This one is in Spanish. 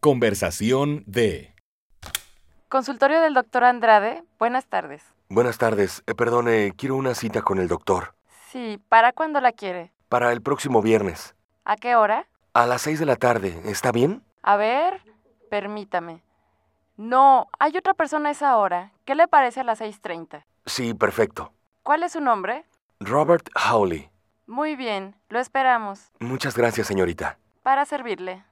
Conversación de... Consultorio del doctor Andrade. Buenas tardes. Buenas tardes. Perdone, quiero una cita con el doctor. Sí, ¿para cuándo la quiere? Para el próximo viernes. ¿A qué hora? A las 6 de la tarde. ¿Está bien? A ver, permítame. No, hay otra persona a esa hora. ¿Qué le parece a las 6:30? Sí, perfecto. ¿Cuál es su nombre? Robert Hawley. Muy bien, lo esperamos. Muchas gracias, señorita. Para servirle.